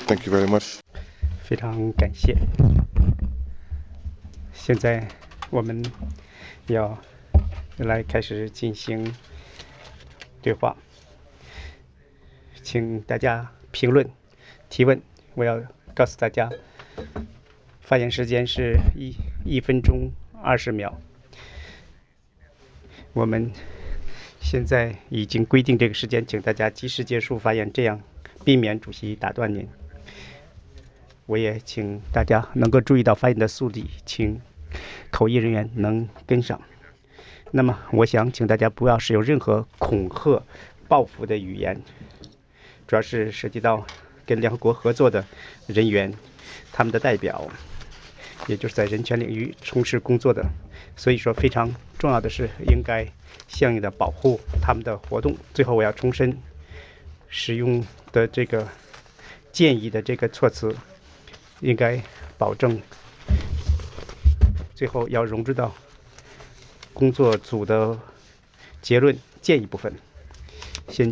Thank you very much. 非常感谢。现在我们要来开始进行对话，请大家评论、提问。我要告诉大家，发言时间是1分钟20秒。我们现在已经规定这个时间，请大家及时结束发言，这样避免主席打断您。我也请大家能够注意到发言的速度，请口译人员能跟上。那么我想请大家不要使用任何恐吓、报复的语言，主要是涉及到跟联合国合作的人员，他们的代表，也就是在人权领域从事工作的，所以说非常重要的是应该相应的保护他们的活动。最后我要重申，使用的这个建议的这个措辞应该保证最后要融入到工作组的结论建议部分。先